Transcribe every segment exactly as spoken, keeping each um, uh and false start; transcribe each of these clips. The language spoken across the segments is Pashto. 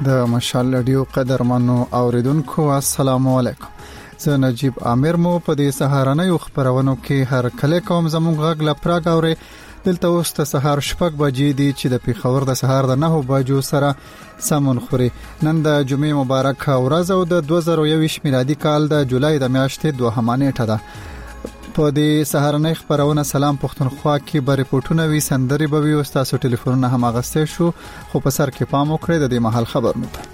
د مشال رادیو قدرمنو اوریدونکو السلام علیکم. زه نجیب عامر مو په دې سهارنۍ خبرونو کې هر کله کوم زموږ غږ لپاره غوړې دلته اوس ته سهار شپږ بجې دي چې د پیښور د سهار د نهو بجو سره سمون خوري. نن د جمعې مبارک ورځ او د دوه زره یو میلادي کال د جولای د میاشتې دوهمه نیټه ده. په دې سهارنۍ خبرونه سلام پښتونخوا کې به ریپورتونه وي، سندري به وي او تاسو ټلیفونونه هم اغستې شو، خو په سر کې پام وکړئ د دې محل خبرونه ته.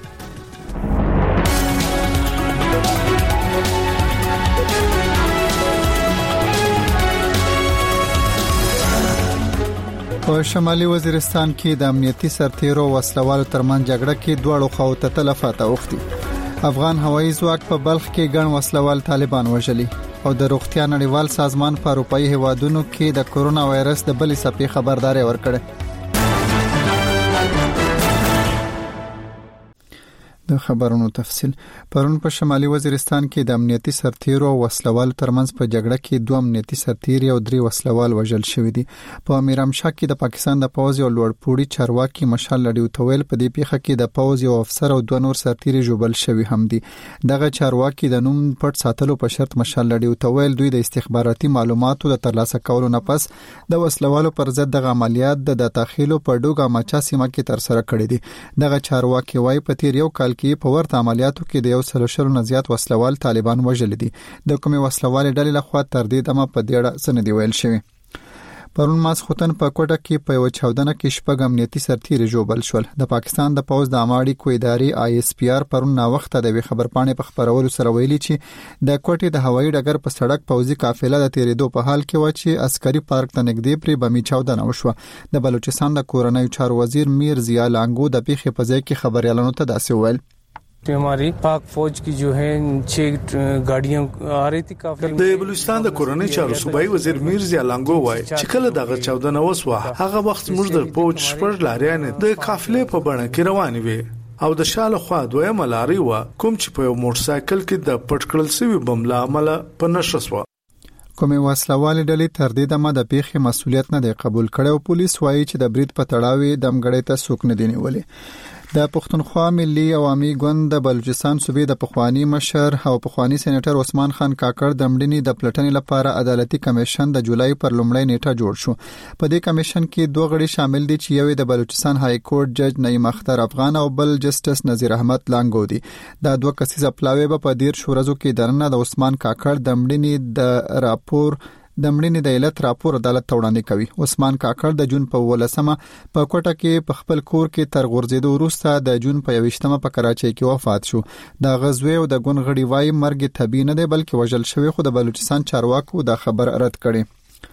په شمالي وزیرستان کې د امنیتي سرتیرو وسلوالو ترمن جګړه کې دواړو خواو ته تلفات اوختي. افغان هوایي ځواک په بلخ کې ګڼ وسلوال طالبان وژلي او د روغتیا نړیوال سازمان په اروپאי هیوادونو کې د کورونا وایرس د بلې څپې خبرداري ورکړه. د خبرونو تفصیل. پرون په شمالي وزیرستان کې د امنیتي سرتیرو او وسلوال ترمنځ په جګړه کې دوه امنیتي سرتیري او درې وسلوال وژل شوي دي. په میرامشاه کې د پاکستان د پوځ یو لوړپوړي چارواکي مشال لډیو تویل په دې پیښه کې د پوځ یو افسر او دوه نور سرتیري ژوبل شوي هم دي. دغه چارواکي د نوم پټ ساتلو په شرط مشال لډیو تویل دوی د استخباراتي معلوماتو د ترلاسه کولو نه پس د وسلوالو پر ضد د عملیات د تخیلو په ډوګه ماچا سیمه کې تر سره کړی دي. دغه چارواکي وايي په تیر یو کال کې په ورته عملیاتو کې د یو سل شلو نه زیات وسلوال طالبان وژل دي. د کومې وسلوال ډلې لخوا تر دې دمه په دې اړه څه نه دی ویل شوی. پرون ماسختن په کوټه کې په یو چاودنه کې شپږ امنیتي سرتیري ژوبل شول. د پاکستان د پوځ د اماړي کو ادارې آی اس پی آر پرون نا وخت د خبر پاڼې په خبرولو سره ویلي چې د کوټې د هوایي ډګر په سړک پوځي قافله د تیرېدو په حال کې و چې عسکري پارک ته نږدې پرې بمي چاودنه وشوه. د بلوچستان د کورنۍ چارو وزیر میر ضیا لانګو د پیښې په ځای کې خبريالانو ته داسې ویل: हमारी पाक फौज की जो है छह गाड़ियां आ रही थी काफी. د بلوچستان د کورنۍ چارو صوبایي وزیر میر ضیا لانګو وایي چې کله دغه چاودنه وسوه هغه وخت موږ د فوج شپږ لاریان د قافلې په بڼه کې روان وي او د شاله خوا دویمه لاري و کوم چې په یو موټر سایکل کې د پټ کړل شوی بم له امله په نشه شو. کومې وسلوال ډلې تر دې دمه د پیښې مسولیت نه دی قبول کړی او پولیس وایي چې د برید په تړاو دمګړې ته څوک نه دی نیولې. د پښتونخوا ملي عوامي ګوند د بلوچستان صوبې د پخوانی مشر او پخوانی سېنیټر عثمان خان کاکړ د مړینې د پلټنې لپاره عدالتي کمیشن د جولای پر لومړۍ نیټه جوړ شو. په دې کمیشن کې دوه غړي شامل دي چې یو د بلوچستان های کورټ جج نعیم اختر افغان او بل جسټس نذیر احمد لانګو دي. دا دوه کسیزه پلاوی به په دیر شورزو کې درنه د عثمان کاکړ د مړینې د راپور د مړینې د علت راپور عدالت ته وړاندې کوي. عثمان کاکړ د جون په ولسمه په کوټه کې په خپل کور کې تر غورځېدو وروسته د جون په یوشتمه په کراچۍ کې وفات شو. د غزوی او د ګون غړي وای مرګ طبيعي نه دی بلکې وژل شوی، خو د بلوچستان چارواکو دا خبر رد کړي.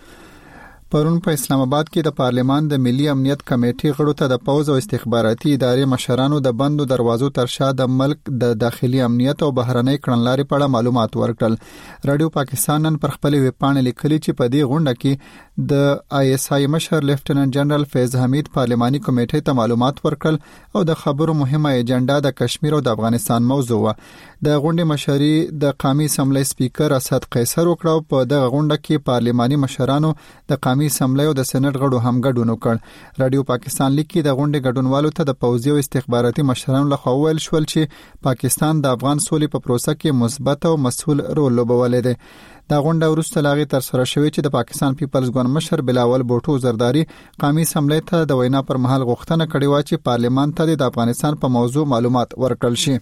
پرون په اسلام آباد کې د پارلمان د ملي امنیت کمیټې غړو ته د پوز او استخباراتي ادارې مشرانو د بندو دروازو تر شا د ملک د داخلي امنیت او بهرنۍ کړنلارې په اړه معلومات ورکړل. رادیو پاکستان نن پر خپل ویب پاڼې لیکلي چې په دې غونډه کې د آی اس آی مشر لیفټیننټ جنرال فیض حمید پارلماني کمیټې ته معلومات ورکړل او د خبرو مهمه ایجنډا د کشمیر او د افغانستان موضوع و. د غونډې مشري د قومي اسمبلی سپیکر اسد قیصر وکړو. په دغه غونډه کې پارلماني مشرانو د قومي اسمبلی او د سېنات غړو هم ګډون وکړ. رادیو پاکستان لیکي د غونډې ګډونوالو ته د پوځي او استخباراتي مشرانو لخوا ویل شول چې پاکستان د افغان سولې په پروسه کې مثبت او مسؤل رول لوبولی دی. دا غونډه وروسته لاغي تر سره شوې چې د پاکستان پیپلز ګوند مشر بلاول بوټو زرداری قومي اسمبلی ته د وینا پر مهال غوښتنه کړې و چې پارلمان ته د افغانستان په موضوع معلومات ورکړل شي.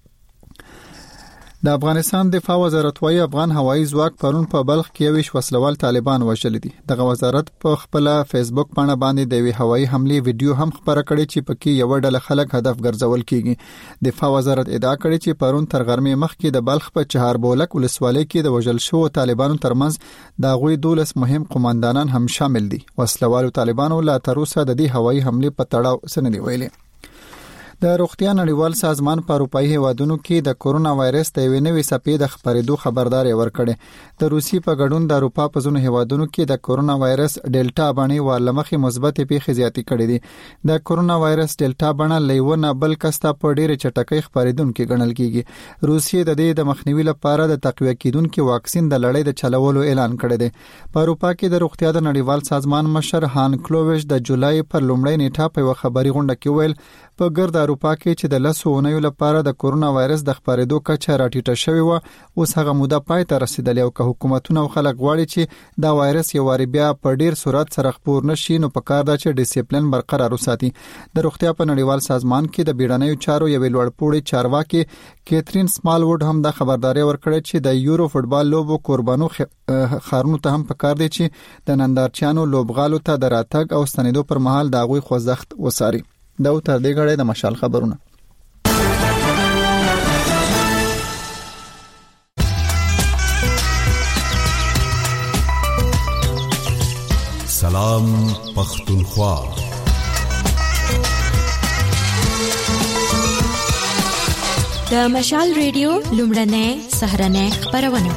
د افغانستان دفاع وزارت وايي افغان هوایي ځواک پرون په بلخ کې یو وسلوال طالبان وژل دي. دغه وزارت په خپل فیسبوک باندې باندې د وی هوایي حمله ویډیو هم خبره کړې چې پکې یو ډله خلک هدف ګرځول کیږي. دفاع وزارت ادعا کړې چې پرون تر غرمې مخکې د بلخ په چهار بولک ولسوالۍ کې د وژل شو طالبانو ترمنځ د غوي دولس مهم قوماندانان هم شامل دي. وسلوالو طالبانو لا تر اوسه د دې هوایي حمله په تړاو سندې ویلي. د روغتیا نړیوال سازمان په اروپאי هیوادونو کې د کورونا وایرس د یوې نوې څپې د خپرېدو خبرداري ورکړې. د روسي په ګډون د اروپا په ځینو هیوادونو کې د کورونا وایرس ډیلټا بڼې ورلمخې مثبت پیښې زیاتې کړې دي. د کورونا وایرس ډیلټا بڼه لیونه بل کستا په ډېر چټکۍ خپرېدونکې ګڼل کیږي. روسیې د دې د مخنیوي لپاره د تقویه کیدونکو واکسین د لړۍ د چلولو اعلان کړی دی. په اروپا کې د روغتیا د نړیوال سازمان مشر هان کلوویش د جولای پر لومړۍ نیټه په خبري غونډه کې ویل په ګرد اروپا کې چې د لسو اونیو لپاره د کورونا وایرس د خپرېدو کچه راټیټه شوې و اوس هغه موده پای ته رسیدلې او که حکومتونه او خلک غواړي چې دا وایرس یو واری بیا په ډیر سرعت سره خپور نشي نو په کار ده چې ډیسپلین برقرار وساتي. د روغتیا په نړیوال سازمان کې د بیړنیو چارو یوې لوړپوړي چارواکي کیترین سمالوډ هم د خبرداري ورکړه چې د یورو فوټبال لوبو قربانو خارونو ته هم په کار دی چې د نندارچیانو لوبغالو ته د راتګ او ستنېدو پر مهال د هغوی خوځښت وساري. دا تر دې غړې د مشال خبرونه. سلام پختونخوا. د مشال ریډیو لومړنۍ سهرنۍ خبرونه.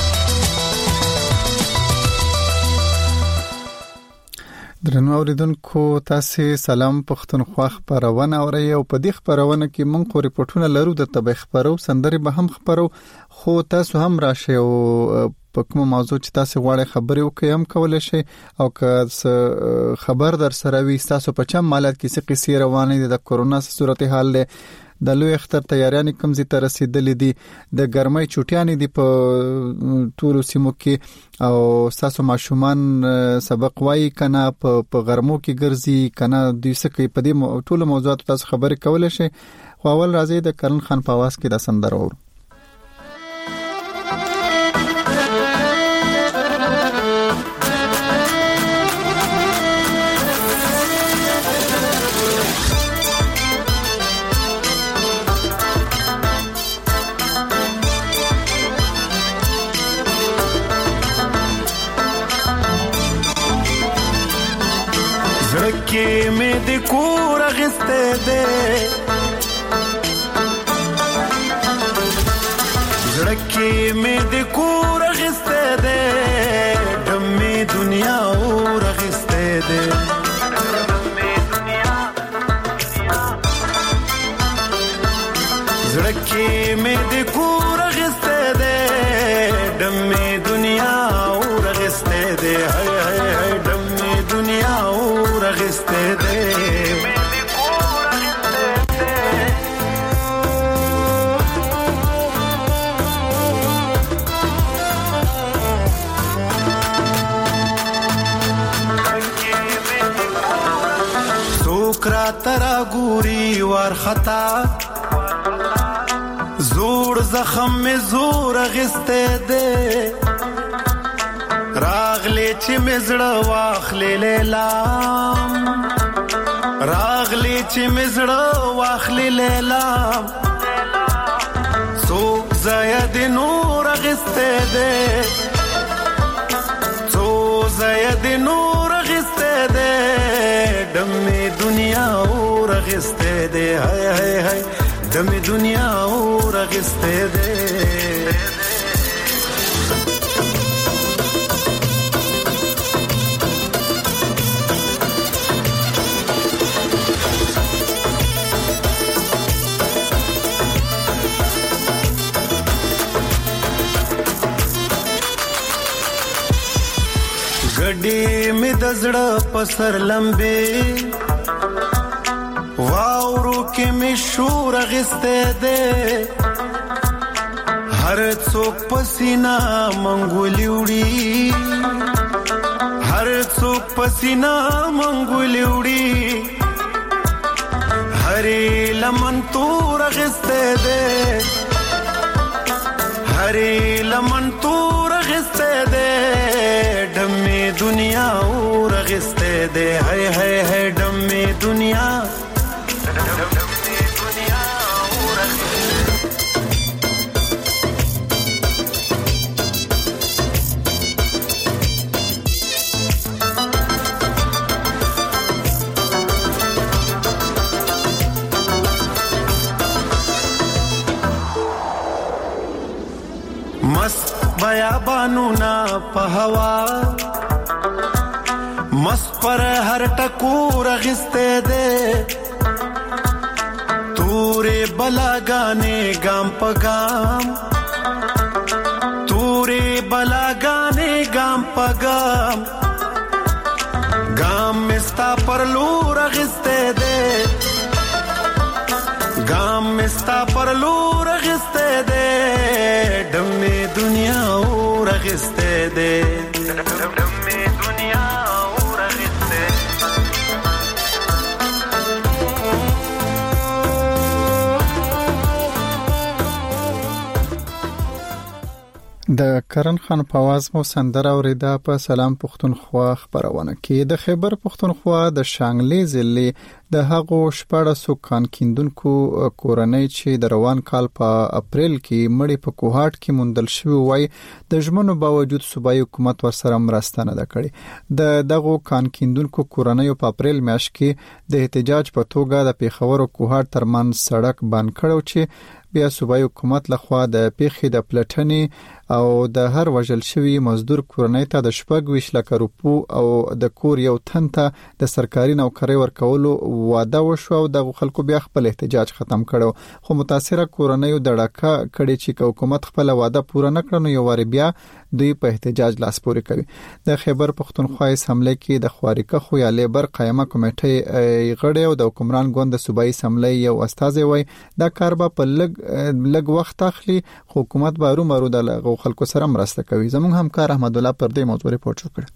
درنو اوریدونکو تاسو سلام پختونخوا خبرونه اورئ او په دې خبرونه کې مونږ خو ریپورتونه لرو د تبع خبرو سندري به هم خبرو خو تاسو هم راشئ او په کوم موضوع چې تاسو غواړئ خبرې وکړئ هم کولای شئ او که خبر در سره وي تاسو په چم مالات کې څه قصې روانې دي د کورونا صورتحال له د لوی اختر تیاریان کوم زی ته رسیدلې دي د ګرمۍ چټیانې دي په ټولو سیمو کې او تاسو ماشومان سبق وایي کنه په غرمو کې ګرځي کنه دوی څه کوي په دې ټولو موضوعاتو تاسو خبرې کولای شئ. خو اول راځي د کرن خان په आवाज کې د سندره اورو. کې مې د کور غسته ده زړه کې مې د کور غسته ده دمې دنیا اور غسته ده زړه کې مې د کور غسته ده دمې دنیا اور غسته ده هاي هاي هاي دمې دنیا اور غسته ده سوکرا ترا ګوري ور خطا زور زخم می زور غسته ده راغلی چې مزړه واخلې لیلام راغلی چې مزړه واخلې لیلام سو زید نور غسته ده سو زید نور غسته ده دمې دنیا اور غسته ده هاي هاي هاي دمې دنیا اور غسته ده ګډې مې د زړه پسر لمبې واورو کې مې شور غسته ده هر څوک پسینا منګولې وړي هر څوک پسینا منګولې وړي هرې لمن تور غسته ده هرې لمن تور غسته ده دمې دنیا اور غسته ده هاي هاي هاي دمې دنیا دمې دنیا اور मस्त बयाबानू ना पहवा मस्त पर हर टकोर घिसते दे तूरे बला गाने गाम पगाम तूरे बला गाने गाम पगाम गाम मिस्ता पर लूर घिसते दे اغسته ده دم دنیا اور اغسته د کرن خان پواز مو سندره اوریدا په سلام پښتونخوا خبرونه کې د خیبر پښتونخوا د شانګلې ضلع د هغو شپږ کان کیندونکو کورنۍ چې د روان کال په اپریل کې مړی په کوهاټ کې موندل شوی وای د ژمنو باوجود صوبایي حکومت ورسره مرسته نه کړې د دغه کان کیندونکو کورنۍ په اپریل میاشت کې د احتجاج په توګه د پیښور او کوهاټ ترمن سړک بند کړو چې بیا صوبایي حکومت لخوا د پیښې د پلټنې او د هر وژل شوی مزدور کورنۍ ته د شپږ ویشت لک روپو او د کور یو تن ته د سرکاري نوکری ورکولو وعده وشو او د خلکو بیا خپل احتجاج ختم کړو خو متاثره کورنۍ د ډاکا کړي چې حکومت خپل وعده پوره نه کړنو یو واری بیا دوی په احتجاج لاس پورې کوي د خیبر پښتونخوا اسمبلی کې د خواریکه خو یا لیبر قائمه کمیټې غړي او د حکمران ګوند صوبایي اسمبلی یو استازي وای دا کار به په لګ لګ وخت اخلي حکومت به رومرو د خلکو سره مرسته کوي زموږ همکار احمد الله پر دې موضوع ریپورت وکړ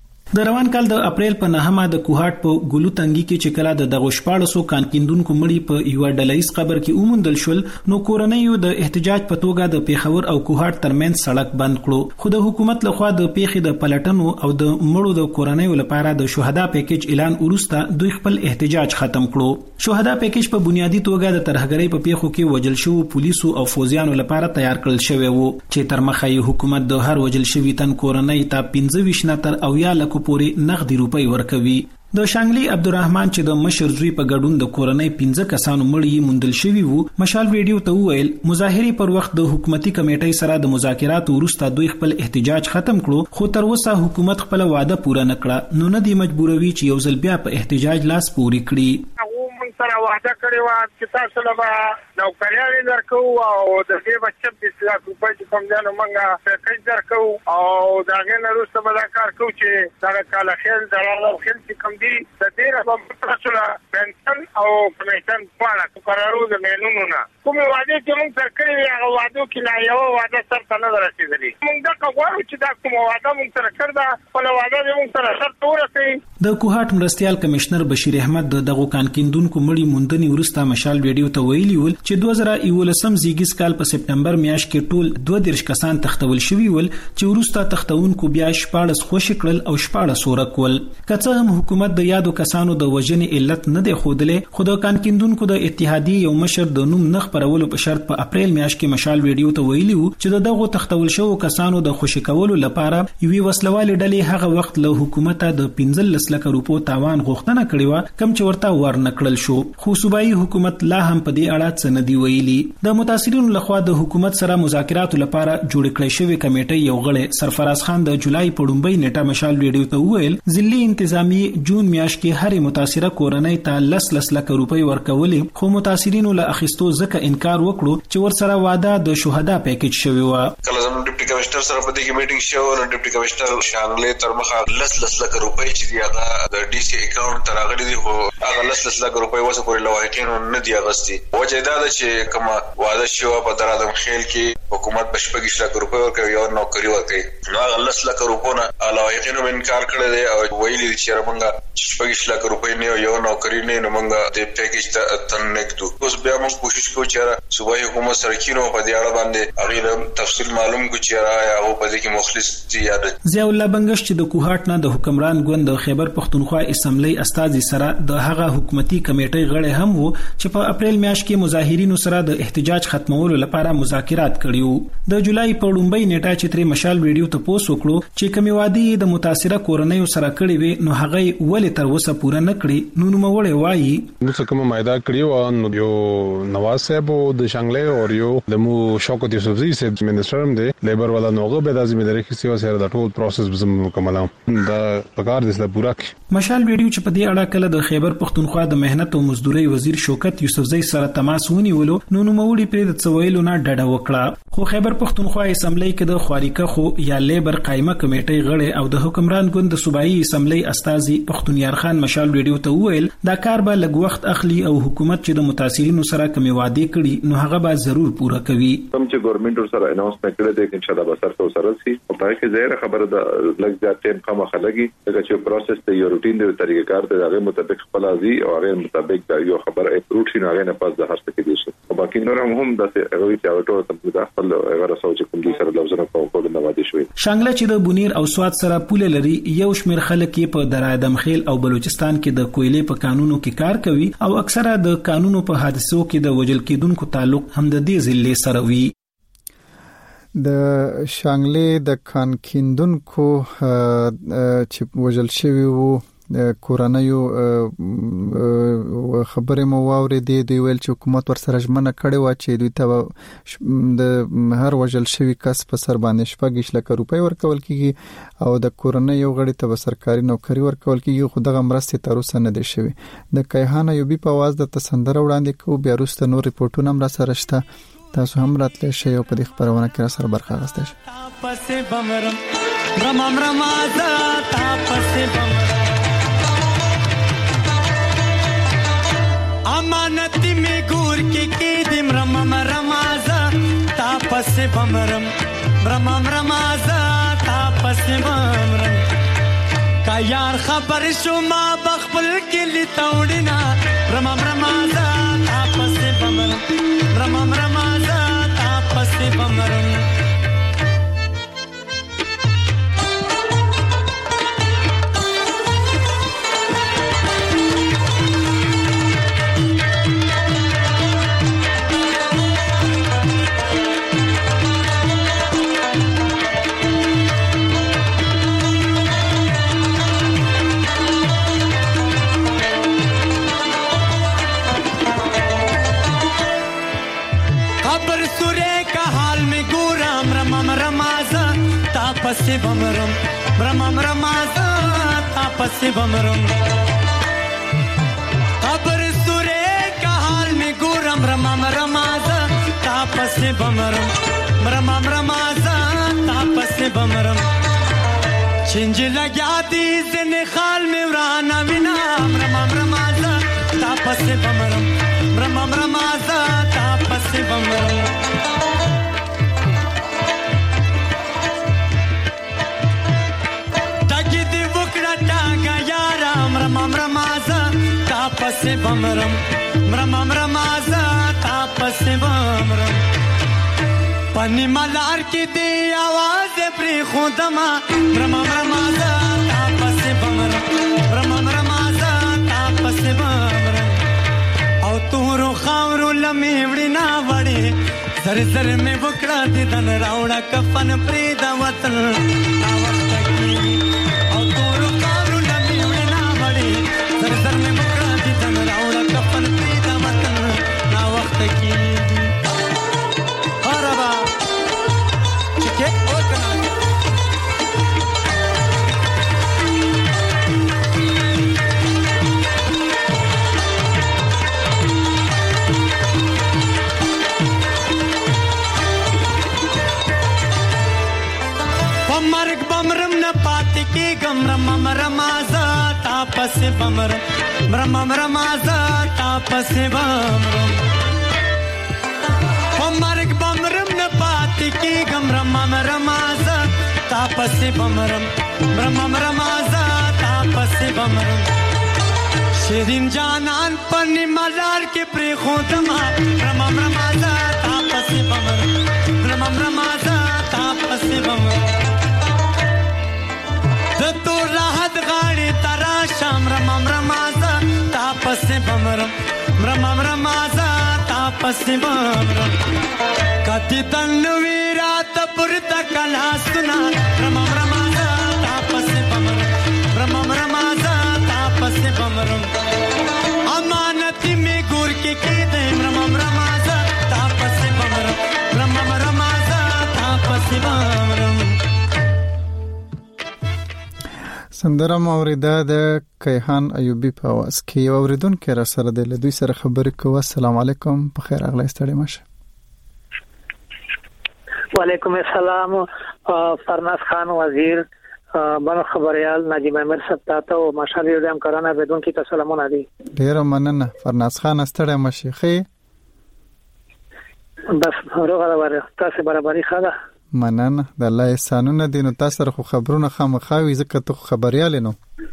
د روان کال د اپریل په نهمه د کوهاټ په ګلو تنګي کې چې کله د دغه شپاړسو کان کیندونکو مړي په یو ډلهیز قبر کې اومندل شول نو کورنۍ د احتجاج په توګه د پیښور او کوهاټ ترمنځ سړک بند کړو خو د حکومت لخوا د پیښې د پلټنو او د مړو د کورنۍ لپاره د شهدا پیکیج اعلان وروسته دوی خپل احتجاج ختم کړو شهدا پیکیج په بنیادی توګه د ترهګرۍ په پیښو کې وجل شوو پولیسو او فوجیانو لپاره تیار کړل شوی وو چې تر مخه حکومت د هر وجل شوی تن کورنۍ ته پنځه ویشت نه تر اویا لک پورې نغدي روپۍ ورکوي د شانګلي عبدالرحمن چې د مشر زوی په ګډون د کورنۍ پنځه کسانو مړي موندل شوی وو مشال ویډیو ته وویل مظاهري پر وخت د حکومتي کمیټې سره د مذاکرات وروسته دوی خپل احتجاج ختم کړو خو تر اوسه حکومت خپل وعده پوره نه کړه نو نه دی مجبوروي چې یو ځل بیا په احتجاج لاس پوري کړي سره وعده کړې و چې تاسو له نوکریانې درکو او د دې بچت د اسلام په چې کوم ځانو منګه پیکیج درکو او دا غن وروسته به دا کار کوو چې دا کال خیر دراله خیر چې کوم دي د دې رقم تاسو له پنشن او کمیشن په اړه قرارو د مینونو نه کوم وعده چې موږ سره کړې هغه وعده کې نه یو وعده سره نه رسیدلې موږ دا کوو چې دا کوم وعده موږ سره کړدا په وعده موږ سره شرط ورسېږي د کوهاټ مرستيال کمشنر بشیر احمد دغه کان کیندونکو مړي موندنی ورسته مشال ویډیو ته ویلي ول چې دوه زره یولسم زیږیز کال په سپټمبر میاشت کې ټول دوه دیرش کسان تختول شوی ول چې ورسته تختونکو بیا شپاړس خوشی کړل او شپاړس ورکول کڅه هم حکومت د یادو کسانو د وژنې علت نه دی خودلې خو د کان کیندونکو د اتحادیه یو مشر د نوم نخ پرولو په شرط په اپریل میاشت کې مشال ویډیو ته ویلي و چې دغه تختول شو کسانو د خوشی کولو لپاره یوې وسلواله ډلې هغه وخت له حکومت د پنځلس لک روپو تاوان غوښتنه کړې و کم چې ورته ورنکړل شو خو صوبایي حکومت لا هم په دې اړه څه نه دی ویلي د متاثرینو لخوا د حکومت سره مذاکرات لپاره جوړ کړی شوی کمیټه یو غړی سرفراز خان د جولای په لومبۍ نیټه مشال ویډیو ته وویل ځلي انتظامی جون میاشت کې هر متاثره کورنۍ ته لس لس لک روپۍ ورکولې خو متاثرینو له اخیستو ځکه انکار وکړو چې ورسره وعده د شهدا پیکیج شوی و کله زموږ ډیپټي کمشنر سره په دې کې میټینګ شو او ډیپټي کمشنر شانګلې تر مخه لس لس لک روپۍ چې دی هغه د ډي سي اکاونټ ته راغلي دي خو هغه لس لس لک روپۍ وسه پورې لوایقینو نه دی اغستي وجه دا ده چې کومه وعده شو په درادم خیل کې حکومت بشپږ لک روپۍ ورکوي او نوکری ورکوي نو هغه لس لک روپو نه لوایقینو انکار کړی دی او ویلي چې موږ شپږ لک روپۍ نه یو نوکری نه نو موږ د پیکیج ته تن نکدو اوس بیا موږ کوشش کوو چې صوبایي حکومت سره کینو په دې اړه باندې هغه تفصیل معلوم کو چې راځي او په دې کې مخلص دي یاد ضیاء الله بنگش چې د کوهاټ نه د حکمران ګوند د خیبر پښتونخوا اسمبلی استازي سره د هغه حکومتي کمیټې غړي هم وو چې په اپریل میاشت کې مظاهرینو سره د احتجاج ختمولو لپاره مذاکرات کړیو د جولای په لومبۍ نیټه چې تر مشال ویډیو ته پوسټ وکړو چې کومي وادي د متاثره کورنۍ سره کړی وي نو هغه ولې تر اوسه پوره نه کړی نو نو مړې وایي نو څه کومه مایدا کړیو نو یو نواز صاحب د شانګلې او یو د مو شوکت یوسفزي صاحب منسټر هم دی لیبر والا نوغه به د ځمېداري کې سیو سره د ټول پروسس بزم مکمل دا پکار دي پورا مشال ویډیو چې په دې اړه کله د خیبر پښتونخوا د مهنت او مزدوري وزیر شوکت یوسفزي سره تماس ونیولو نو نو موري پر د څویلو نه ډډه وکړه خو خیبر پښتونخوا اسمبلی کې د خواریکه خو یا لیبر قائمه کمیټې غړي او د حکمران ګوند د صوبایي اسمبلی استازي پښتونیار خان مشال ویډیو ته وویل دا کار به لږ وخت اخلي او حکومت چې د متاثرینو سره کومې وعده کړي نو هغه به ضرور پوره کوي. کوم چې ګورنمنت سره اناونسمنت کړی دی ان شاء الله به سره سره شي او په کې ځای خبره د لږ زیات ټیم کم خلګي چې پروسس ته یو روټین دی طریقې کار ته هغه مطابق خپل ازي او هغه مطابق دا یو خبر اپروچ نه هغه نه پاس د هر څه کې دي او باقي نور هم د هغه چې اوټو ته د خپل هغه سوچ کوم دي سره لوزنه په کول نه وادي شوی. شانګله چې د بونیر او سواد سره پوله لري یو شمیر خلک په درادم خیل او بلوچستان کې د کویلې په قانونو کې کار کوي او اکثره د قانونو په حادثو کې د وجل کېدونکو تعلق هم د دې ضلع سره وي. د شانګلې د کان کیندونکو چې وجل شوی وو کورانیو خبره مو واورې دی دوی ویل چې حکومت ورسره ژمنه کړې و چې دوی ته د هر وجل شوی کس په سر باندې شپږ لک روپۍ ورکول کیږي او د کورانیو غړي ته سرکاري نوکری ورکول کیږي خو دغه مرستې تر اوسه نه دي شوی. د کیهان ایوبی په आवाज د تسندره وړاندې کو بیا وروسته نور ریپورتونه هم را سره شته تاسو هم راتلی شئ او په دې خبرونه کې را سره برخه اخیستی شئ. تاپسې بمرم رمم رمازه تاپسې بمرم امانتی می ګور کې کې دم رمم رمازه تاپسې بمرم رمم رمازه تاپسې بمرم کا یار خبر شو ما بخبل کې لتاوډینا رمم رمازه تاپسې بمرم رمم رمازه تاپسې بمرم تاپسې بمرم رمم رمازه تاپسې بمرم خبر سورې کا حال میں ګورم رمم رمازه تاپسې بمرم رمم رمازه تاپسې بمرم چنج لګیا دي زنه خال میں ورانه وینا رمم رمازه تاپسې بمرم رمم رمازه تاپسې بمرم رمم رمازه تاپسې بمرم رمم رمازه تاپسې بمرم پنی ملار کې دی आवाज پرې خودما رمم رمازه تاپسې بمرم رمم رمازه تاپسې بمرم او تورو خاورو لمې وړي نا وړي زر زر مې وکړه دې دن راوړه کفن پرې دا وطن نا وخت کې او تورو خاورو لمې وړي سر سر میں مکرا دی دن راوڑا کفن پیدا وطن نا وقت کی آرابا چکے اور کنا پمرگ بمرم نا پاتی کی گم رمم رمازا تاپسې بمرم رمم رمازه تاپسې بمرم پمرګ بمرم نه پاتې کېږم رمم رمازه تاپسې بمرم رمم رمازه تاپسې بمرم شیرین جانان پنی ملار کې پرې خودما رمم رمازه تاپسې بمرم رمم رمازه تاپسې بمرم د تور راحت غاړي ترا شام رمم رمازه تاپسې بمرم رمم رمازه تاپسې بمرم کتی تن ویرا تپر تکلا سنا رمم رمازه تاپسې بمرم رمم رمازه تاپسې بمرم امانتی می ګور کې کې دې رمم رمازه تاپسې بمرم رمم رمازه تاپسې بمرم سندره موریده د کیهان ایوبی په आवाज کې یو اوریدونکو را سره د دوی سره خبرې کوي. السلام علیکم، په خیر اغلی ستړي مشه. وعلیکم السلام فرناز خان وزیر بنو خبريال نجيب امیر صاحب تاسو او ماشالله دې هم کارانه بدون کې تسلیمونه دي. ډیر مننه فرناز خان استړی مشيخي بس روغه وره تاسو برابرۍ خاله مننه د الله احسانونه دي. نو تاسو خو خبرونه خامخاوي ځکه ته خبريال نو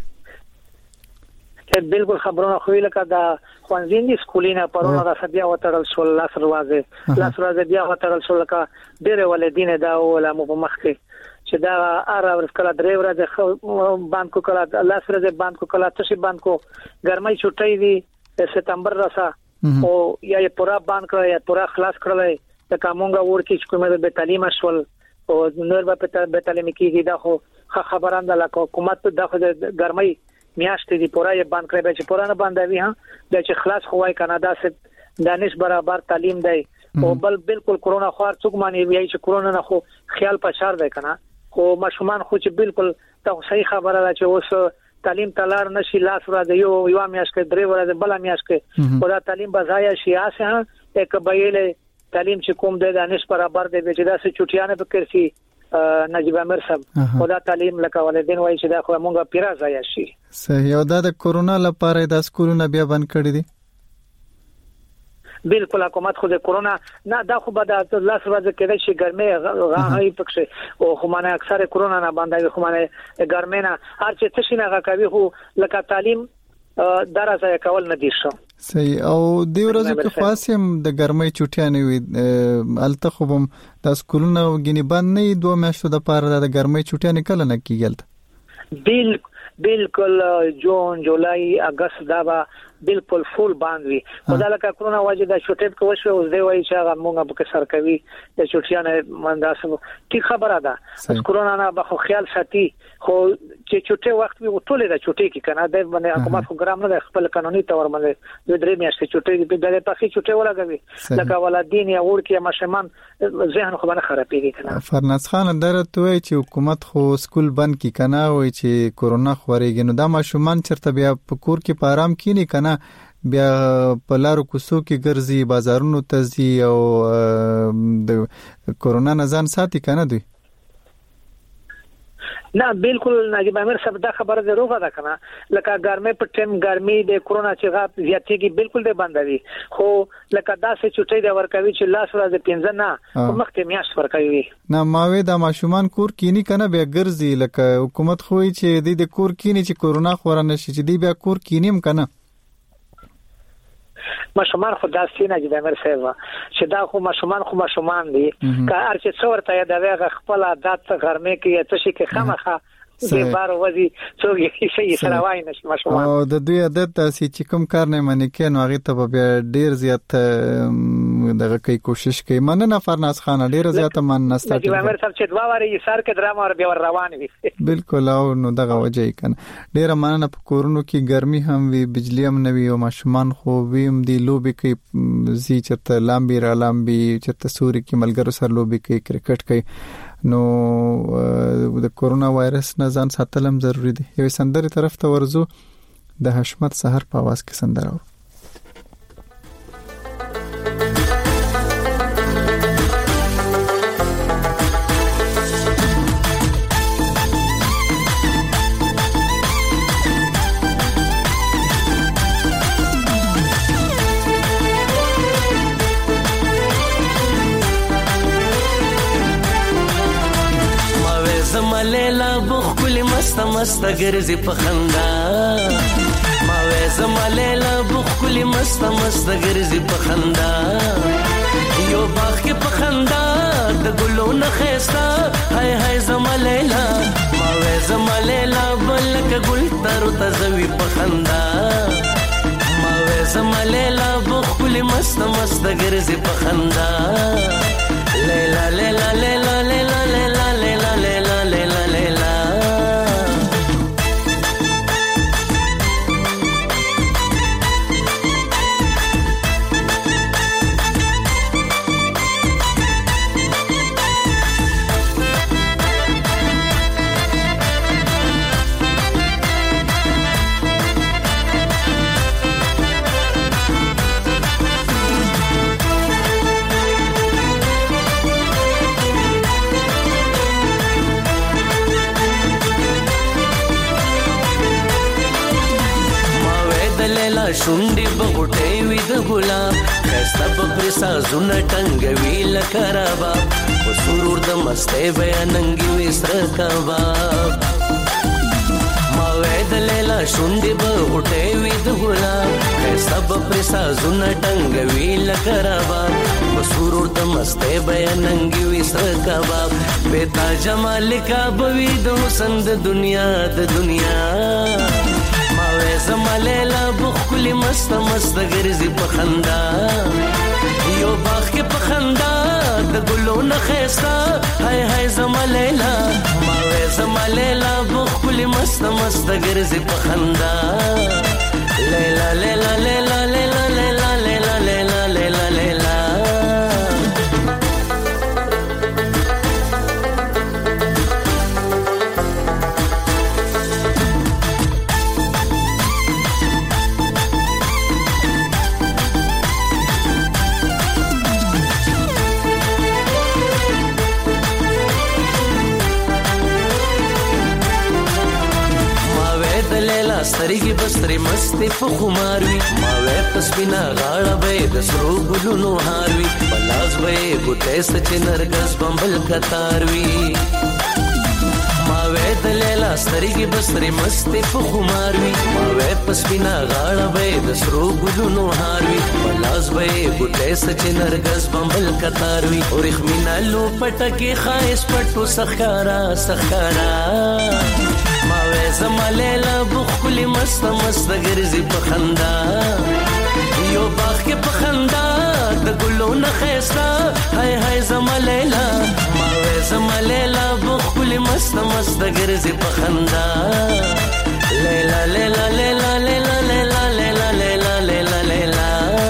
بالکل خبرونه خو لکه دا خوانځيني سکولینه پرونه د سبیا وترل شو لاس روازه لاس روازه بیا وترل شو لکه ډېر ولدین دا ولا مو په مخ کې چې دا اره ورکړه درې ورځې باندې کړه لاس ورځې باندې کړه تاسو باندې کو ګرمای چټي دي سپتمبر راسا او یا پورا باندې کړه یا پورا خلاص کړل د کومګه ورکی چې کومه به تعلیم شول او نور به تعلیم کېږي دا خو خبرانده لکه حکومت دغه ګرمای میاشتې دی پورا یې باندې کړی چې پورا نه باندې ها د چې خلاص خوای کاناډا سے دانش برابر تعلیم دی او بل بالکل کرونا خو څوک مانی وی چې کرونا نه خو خیال پچار دی کنه خو مشومان خو چې بالکل ته صحیح خبره ده چې اوس تعلیم تلار نشي لاس را دی یو یو میاش کې درې ورځې بل میاش کې خدا تعلیم بځای شي اسه یک بیله تعلیم چې کوم دی دانش برابر دی چې دا څه چټیانه فکر سي نجيب امیر صاحب خدا تعلیم لکه ولدین وایي چې دا خو مونږه پیرا ځای شي. صحیح او دا د کورونا لپاره د سکولونو بیا بند کړی دي. بالکل حکومت خو د کورونا نه دا خو به د لاس ورځې کې شي ګرمه غاهي پکښه او خو مانه اکثر کورونا نه باندې خو مانه ګرمه نه هر چې تشي نه کوي خو لکه تعلیم درازه کول نه دي شو. صحیح او د ورځې کې خاصم د ګرمۍ چټیانه وي الته خو هم د سکولونو غني باندې نه دوه میاشتو د پاره د ګرمۍ چټیانه کله نه کیږي. بالکل بالکل جون جولای اگست دا با بالکل فول باندې خدای لکه کرونا واجب د شوټیپ کو شو اوس دی وای چې هغه مونږه په سر کوي د چټیانه منداسو کی خبره ده کرونا نه به خیال ساتي خو چې چټي وخت وي ټوله د چټي کې کنه د باندې حکومت خو ګرام نه خپل قانوني تور باندې د درې میاشتې چټي د پخې چټي ولګوي لکه ولادین یا ور کې مشمان ذهن خو باندې خرابېږي کنه. فرناز خان درته وای چې حکومت خو سکول بند کی کنه وای چې کرونا خوريږي نو دا ماشومان چرته بیا په کور کې په آرام کینی کنه بیا په لارو کوڅو کې ګرځي بازارونو ته ځي او د کرونا نه ځان ساتي کنه دوی. نه بالکل نجيب امیر صاحب دا خبره دروغه ده کنه لکه ګرمه په ټیم ګرمي د کرونا چې غاب زیاتېږي بالکل د بندوي خو لکه دا څه چټي د ورکوي چې لاس ورځ پنځه نه مخکې میاش ورکوي نه ماوي د ماشومان کور کینی کنه بیا ګرځي لکه حکومت خوې چې د کور کینی چې کرونا خورانه شي چې دی بیا کور کینیم کنه مشمان خو داسې نه جوړ امر سیوا چې دا خو مشمان خو مشمان دي که هر چې څور ته دا وغه خپل عادت غرمه کې ته شي کې خامخه د بار وځي څوک یې شي سره وای نشي مشمان او د دوی عادت داسې چې کوم کار نه منې کې نو هغه ته بیا ډیر زیات دغه کوي کوشش کوي مننه فرناز خان ډیر زیات من نستات جوړ امر صاحب چې دوا واره یې سر کې درام اور بیا روان وي بالکل او نو دغه وجه کنه ډیر مننه په کورونو کې ګرمي هم وي بجلی هم نه وي او ماشومان خو ویم دی لوبي کوي زی چرته لامبي را لامبي چرته سوري کې ملګرو سره لوبي کوي کرکټ کوي نو د کورونا وایرس نه ځان ساتلم ضروری دی. یو سندري طرف ته ورزو د حشمت سحر په आवाज کې سندره و. لیلا بخ کلی مست مست گرزی پخندا ما وې زما لیلا بخ کلی مست مست گرزی پخندا یو باغ کې پخندا د ګلو نه خيستا هاي هاي زما لیلا ما وې زما لیلا بلک ګل تر تزوي پخندا ما وې زما لیلا بخ کلی مست مست گرزی پخندا لیلا لیلا لیلا لیلا لیلا لیلا لیلا لیلا لیلا لیلا شونډې بغټې وي د ګلاب ښایسته به پرې سازونه ټنګوي لکه رباب په سرور د مستۍ بیا ننګي وي سره کباب ما وې د لیلا شونډې بغټې وي د ګلاب ښایسته به پرې سازونه ټنګوي لکه رباب په سرور د مستۍ بیا ننګي وي سره کباب بې تا جمال کا به وي د حسن د دنیا د دنیا زما لیلا بخلی مست مست ګرځي په خندا یو باغ کې په خندا د ګلو نه خيستا هاي هاي زما لیلا ما وې زما لیلا بخلی مست مست ګرځي په خندا لیلا لیلا لیلا لیلا لیلا لیلا لیلا لیلا لیلا سترګې بسترې مستې په خمار وي ما وې په سپینه غاړه به د سرو ګلونو هار وي په لاس به یې ګوتې سچې نرګس بمبل کتار وي ما وې د لیلا سترګې بسترې مستې په خمار وي ما وې په سپینه غاړه به د سرو ګلونو هار وي په لاس به یې ګوتې سچې نرګس بمبل کتار وي ورېښمینه لوپټه کې ښایست پټو سخکارا سخکارا زما لیلا بخلی مست مست ګرځي په خندا یو باغ کې په خندا د ګلو نه خيستا هاي هاي زما لیلا ما وې زما لیلا بخلی مست مست ګرځي په خندا لیلا لیلا لیلا لیلا لیلا لیلا لیلا لیلا لیلا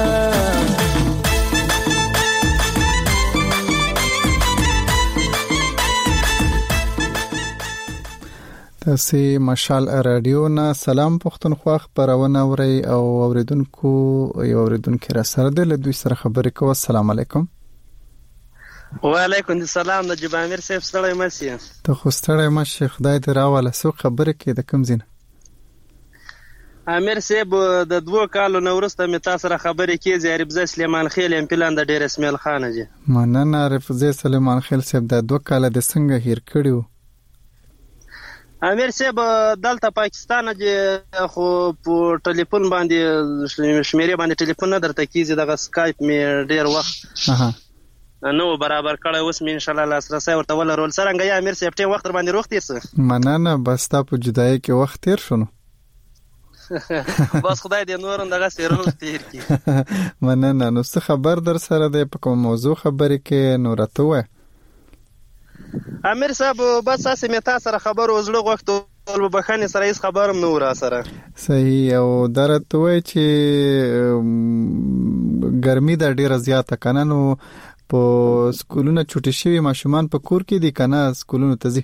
تاسو مشال رادیو نه سلام پښتونخوا خبرونه اوري او اوریدونکو یو اوریدونکو را سره د دوی سره خبرې کوو. السلام علیکم. وعلیکم السلام. نجیب امیر صاحب ستړی مسی ته خو ستړی مشه خدای دې راواله سو خبرې کې د کم زین امیر صاحب د دوه کالو نو ورسته می تاسو سره خبرې کې زیارب ز سلیمان خیل ام پلان د ډیر اسماعیل خان جی مننه عارف ز سلیمان خیل صاحب د دوه کال د څنګه هیر کړیو امیر صاحب دلته پاکستان کې خو په ټلیفون باندې شمیرې باندې ټلیفون نه درته کیږي دغه سکایپ می ډیر وخت اها نو برابر کړه اوس می ان شاء الله لاسرسي ورته ول رول سره یا امیر صاحب ټیم وخت باندې روخ تیر مننه بس تا په جدای کې وخت تیر شونه بس خدای دې نور دغه سره تیر کی مننه نو څه خبر در سره ده په کوم موضوع خبرې کې نو راته وای امیر صاحب بس اسې می تاسو سره خبر وزړه غوښتو ول بخانه سره هیڅ خبرم نه ورا سره صحیح او درته وای چې ګرمي د ډیره زیاته کنه نو په سکولونو چټي شوی ماشومان په کور کې دي کنه سکولونو ته ځي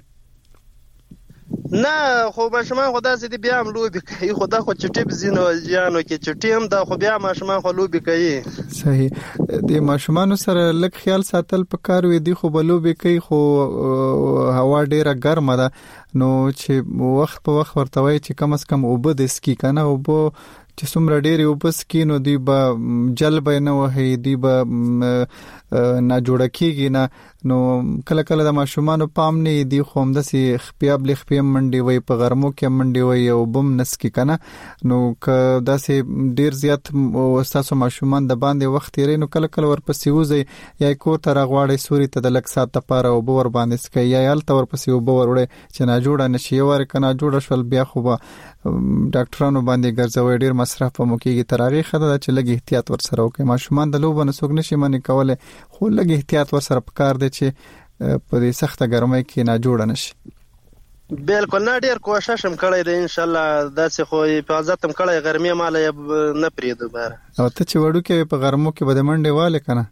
نه خو ماشومان خدا سي دي بیا هم لوبي کوي خدا خو چټي بزینو جانو کې چټي هم دا خو بیا ماشومان خو لوبي کوي صحیح د ماشومان سره لک خیال ساتل پکار وي دي خو بلوبي کوي خو هوا ډیره ګرمه ده نو چې وخت په وخت ورته وای چې کم از کم اوبه د سکی کنه اوبه چې څومره ډېری وبس کینو دی به جلب نه وهي دی به نه جوړ کیږي نه نو کله کله د ماشومان پام نه دی خو هم د سی خپياب لخ پیم منډي وي په غرمو کې منډي وي او بم نس کې کنه نو که د سی ډیر زیات وساسو ماشومان د باندې وخت یې نو کله کله ورپسې وځي یا کور ته راغواړي سوري ته د لک سات لپاره او بور باندې سکي یا یال ته ورپسې وبور وړي چې نه جوړه نشي ور کنه جوړه شول بیا خو به ډاکټرانو باندې ګرځوي ډیر مصرف په موکیږي ترغه خدای چې لګي احتیاط ور سره وکي ماشومان د لوبو نه سوګ نشي منی کوله خو لګي احتیاط ور سره پکار دی چې په دې سخته ګرمۍ کې نه جوړ نشي بالکل نه ډیر کوشش هم کړی دی ان شاء الله داسې خو حفاظت هم کړی ګرمي مال نه پرې دوباره او ته چې وړو کې په غرمو کې بده منډه واله کنه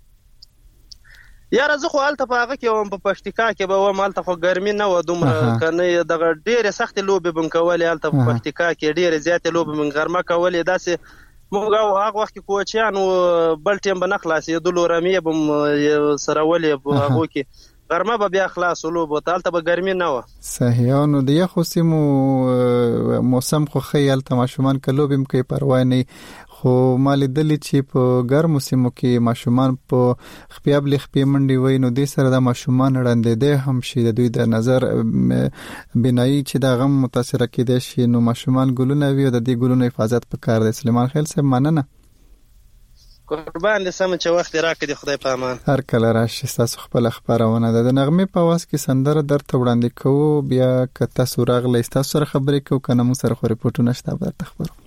یاره زه خو حالت په هغه کې وم په پښتیکا کې به وم حالت خو ګرمي نه و دومره کنه دغه ډیره سخت لوبي بم کولې حالت په پښتیکا کې ډیره زیات لوبي من غرمه کولې داسې موږ هغه وخت کې کوچیان او بل ټیم به نه خلاصې د لورمې بم سره ولې په هغه کې غرمه به بیا خلاص ولوب تالته به ګرمي نه و. صحیح. نو د یخ سیمو موسم خو خیال تماشومان کلوبم کې پروا نه، خو مال دلی چې په ګرمو سیمو کې ماشومان په خپیاب لخپې منډي وای، نو د سره د ماشومان وړاندې ده هم شي د دوی د نظر بنای چې د غم متاثر کېده شي، نو ماشومان ګلونه وي او د دې ګلونو حفاظت پکار دی. سلیمان خیل صاحب مننه. قربان دې سم چې وخت راکړي، خدای په امان. هر کله راشي. تاسو خپل خبرونه د نغمه په واس کې سندره درته وړاندې کوو، بیا که تاسو راغلی تاسو سره خبرې کوو کنه مو سره خو ریپورتونه شته به درته خبرو.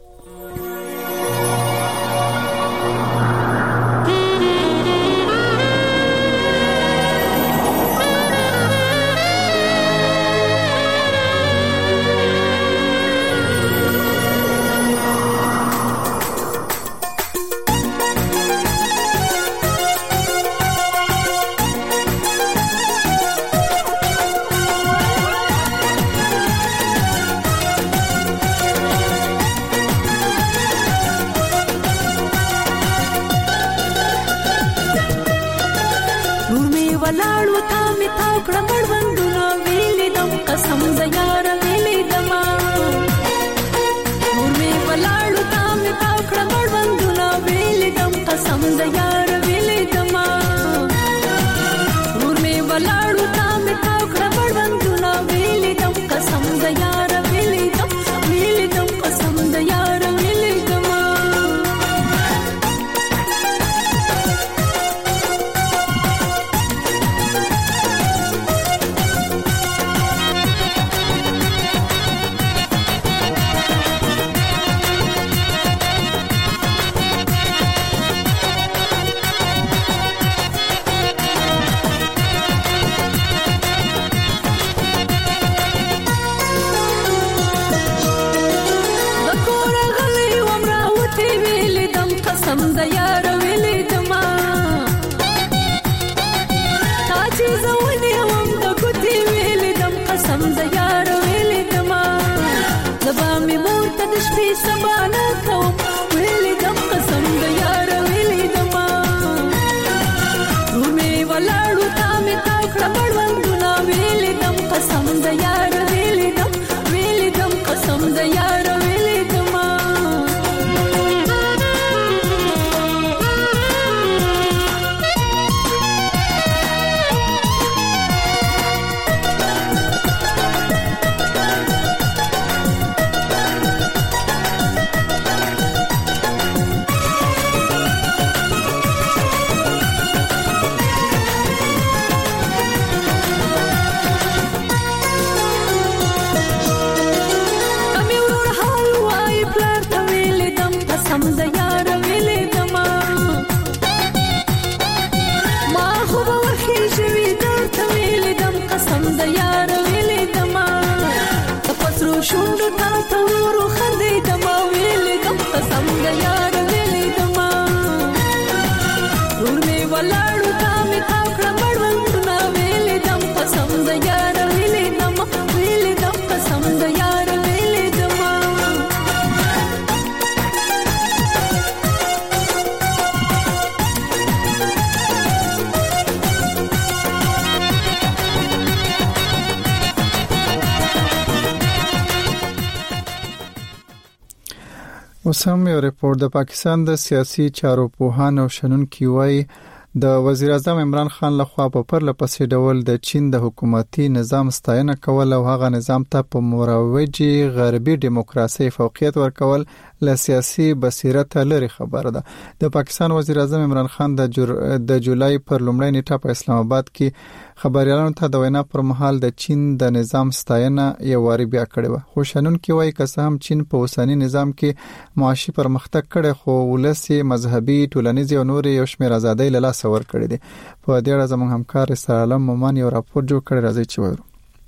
اوسم یو ریپورت د پاکستان د سیاسي چارو پوهان او شنونکي وایي د وزیر اعظم عمران خان لخوا په پرله پسې ډول د چین د حکومتي نظام ستاینه کول او هغه نظام ته په مروجي غربي دیموکراسي فوقیت ورکول له سیاسي بصیرت لري خبره ده. د پاکستان وزیر اعظم عمران خان د جر... د جولای پر لومړۍ نیټه په اسلام آباد کې خبريالانو ته د وینا پر مهال د چین د نظام ستاینه یو واری بیا کړې و. خو شنونکي وایي که څه هم چین په اوسنی نظام کې معاشي پرمختګ کړي خو ولسی مذهبي ټولنیز او نور یو شمېر ازادۍ له لاس ور کړی دي. په دې اړه زموږ همکار سرعالم مومن یو راپور جوړ کړی، راځي چې وایو.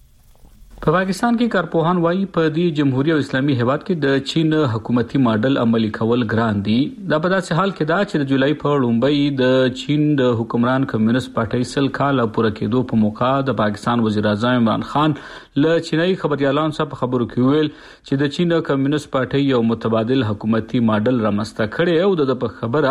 په پاکستان کې کارپوهان وایي په دې جمهوریت او اسلامي هیواد کې د چین حکومتي ماډل عملي کول ګران دي. دا په داسې حال کې دا چې د جولای په لومړۍ د چین د حکمران کمیونست پارټۍ سل کال پوره کېدو په موقع د پاکستان وزیر اعظم عمران خان له چینایي خبريالانو سره په خبرو کې ویل چې د چین کمیونست پارټۍ یو متبادل حکومتي ماډل رامنځته کړي او د په خبره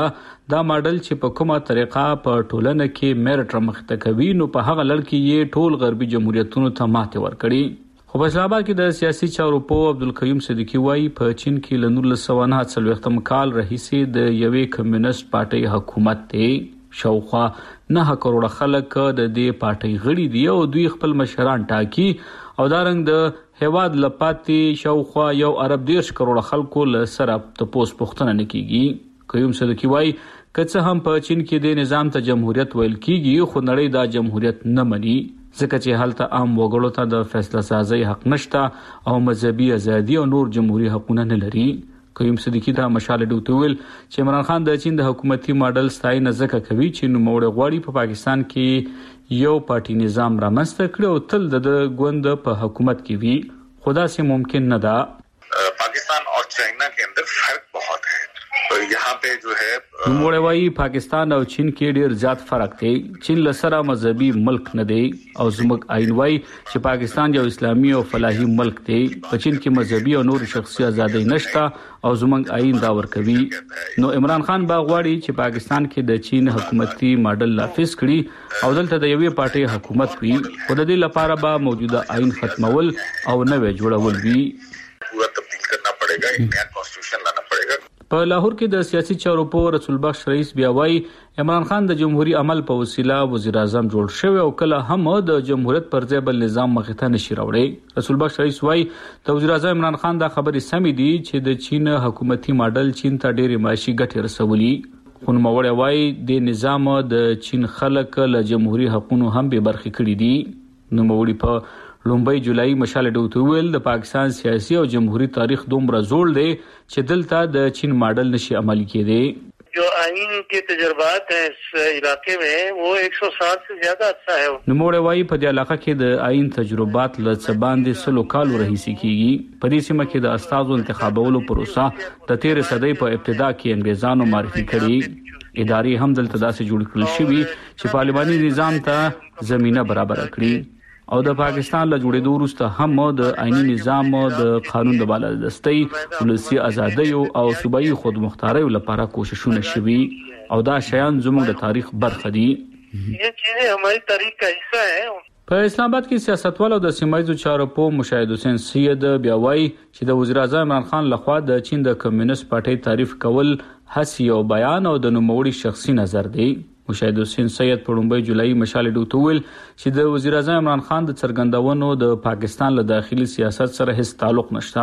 دا ماډل چې په کومه طریقه په ټولنه کې میرټ رامخته کوي نو په هغه لړ کې یې ټول غربي جمهوریتونو ته ماتې ورکړي. خو په اسلام آباد کې د سیاسي چارو په عبدالقیوم صدیقي وایي په چین کې له نولس سوه نهه څلوېښتم کال راهیسې د یوې کمیونست پارټۍ حکومت دی. شاوخوا نه کروڑه خلک د دې پارټۍ غړي دي او دوی خپل مشران ټاکي او دارنګ د هیواد لپاتې شاوخوا یو ارب دیرش کروڑه خلکو له سره تپوس پوښتنه نه کیږي. قیوم صدیقي وایي که څه هم په چین کې د نظام ته جمهوریت ویل کیږي خو نړۍ دا جمهوریت نه مني ځکه چې هلته عام وګړو ته د فیصله سازۍ حق نشته او مذهبي ازادي او نور جمهوریت حقونه نه لري. قیوم صدیقي دا مشال ډوته ویل چې عمران خان د چین د حکومتي ماډل ستاینه ځکه کوي چې نوموړی غواړي په پاکستان کې یو پارټي نظام رامنځته کړي او تل د ګوند په حکومت کې وي خو داسې ممکن نه ده. पाकिस्तान और चाइना के अंदर फर्क बहुत है तो यहाँ पे जो है نوموړی وایي پاکستان او چین کې ډیر زیات فرق دی. چین له سره مذهبي ملک نه دی او زموږ عین وایي چې پاکستان یو اسلامي او فلاحي ملک دی. په چین کې مذهبي او نور شخصي ازادي نشته او زموږ عین دا ورکوي. نو عمران خان با غواړي چې پاکستان کې د چین حکومتي ماډل نافذ کړي او دلته د یوې پارټۍ حکومت وي خو د دې لپاره به موجوده عین ختمول او نوې جوړول وي. पूरा तब्दील करना पड़ेगा, एक नया कॉन्स्टिट्यूशन लाना पड़ेगा. په لاهور کې د سیاسي چارو په رسول بخش رئیس بیا وایي عمران خان د جمهوریت عمل په وسیله وزیر اعظم جوړ شوی او کله هم د جمهوریت پر ځای بل نظام مخې ته نشي راوړی. رسول بخش رئیس وایي د وزیر اعظم عمران خان دا خبرې سمې دي چې د چین حکومتي ماډل چین ته ډېرې معاشي ګټې رسولي خو نوموړی وایي د نظام د چین خلک له جمهوریت حقونو هم بې برخې کړي دي. نوموړي په لومبۍ جولای مشال ډوته ویل د پاکستان سیاسي او جمهوریت تاریخ دومره زوړ دی چې دلته د چین ماډل نشي عملي کېدی. जो आइन के तजुर्बात हैं इस इलाके में वो एक सौ साठ से ज्यादा अच्छा है. نوموړی وایي په دې علاقه کې د آئین تجربات له څه باندې سلو کالو راهیسې کیږي. په دې سیمه کې د استازو انتخابولو پروسه د تیرې صدۍ په ابتدا کې انګریزانو معرفي کړي. ادارې هم دلته داسې جوړ کړل شوي چې پارلماني نظام ته زمينه برابر کړي او د پاکستان له جوړېدو وروسته هم د آئینی نظام د قانون د بالادستۍ ولسي ازادۍ او صوبایي خودمختارۍ لپاره کوششونه شوي او دا شیان زموږ د تاریخ برخه دي. یہ چیزیں ہماری تاریخ کا حصہ ہیں. په اسلام آباد کې سیاستوال او د سیمایي چارو په مشاهد حسین سید بیا وایي چې د وزیر اعظم عمران خان لخوا د چین د کمیونست پارټۍ تعریف کول هڅې او بیان او د نوموړي شخصي نظر دی. مشاهد حسین سید په لومبۍ جولای مشال ډوته ویل چې د وزیر اعظم عمران خان د څرګندونو د پاکستان له داخلي سیاست سره هیڅ تعلق نشته.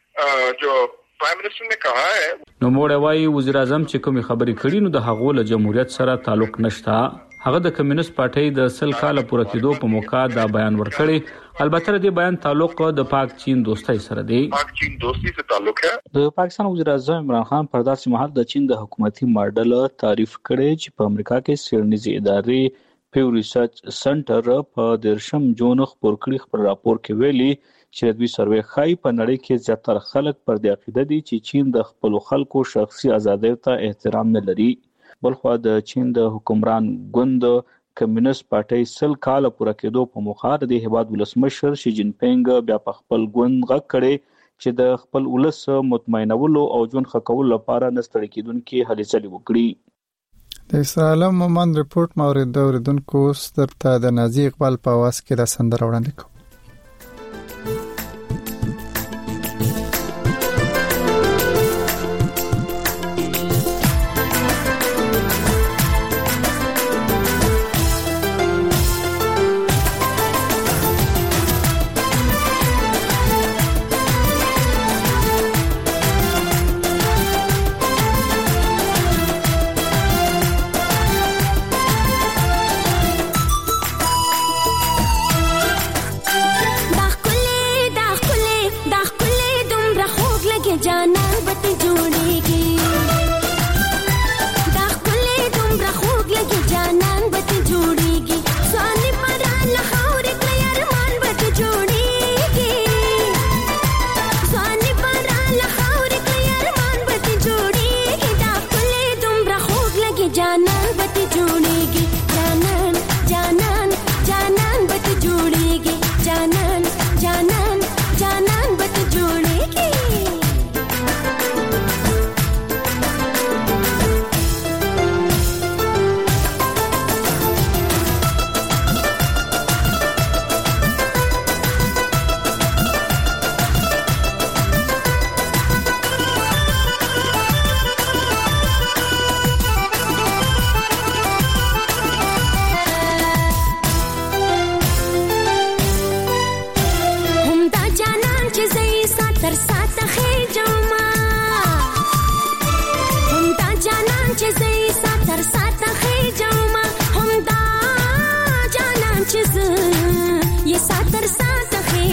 جو پرایم منسٹر نے کہا ہے نوموړی وایي وزیر اعظم چې کومې خبرې کړي نو د هغو له جمهوریت سره تعلق نشته. هغه د کمیونست پارټۍ د سل کال پوره کېدو په موقع دا بیان ورکړي. البته د بیان تعلق د پاک چین دوستۍ سره دی. پاک چین دوستی سے تعلق ہے. د پاکستان وزیر اعظم عمران خان پر داسې مهال د چین د حکومتي ماډل تعریف کړي چې په امریکا کې سیرنیزي ادارې پیو ریسرچ سنټر په درشم جون خبر کړي خبر راپور کې ویلي چې دوی سروې خای په نړۍ کې زیاتره خلک پر دې عقیده دي چې چین د خپل خلکو شخصي ازادۍ ته احترام نه لري. بلخوا د چین د حکمران ګوند کمیونست پارټۍ سل کال پوره کېدو په موخه د هیواد ولسمشر شي جین پینګ بیا په خپل ګوند غږ کړي چې د خپل ولس مطمئنولو او ژوند ښه کولو لپاره نستړي کېدونکي هلې ځلې وکړي. د اسرائیل مومن رپورت مورید اوریدونکو سترته د نازي اقبال په आवाज کې د سندره وړاندې کوي.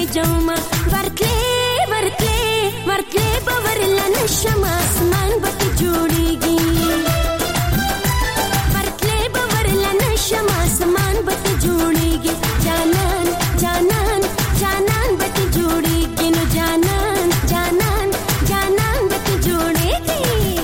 جوما ورتلې ورتلې ورتلې باورلا نشم اسمان بت جوړيږي ورتلې باورلا نشم اسمان بت جوړيږي جانان جانان جانان بت جوړيږي نو جانان جانان جانان بت جوړيږي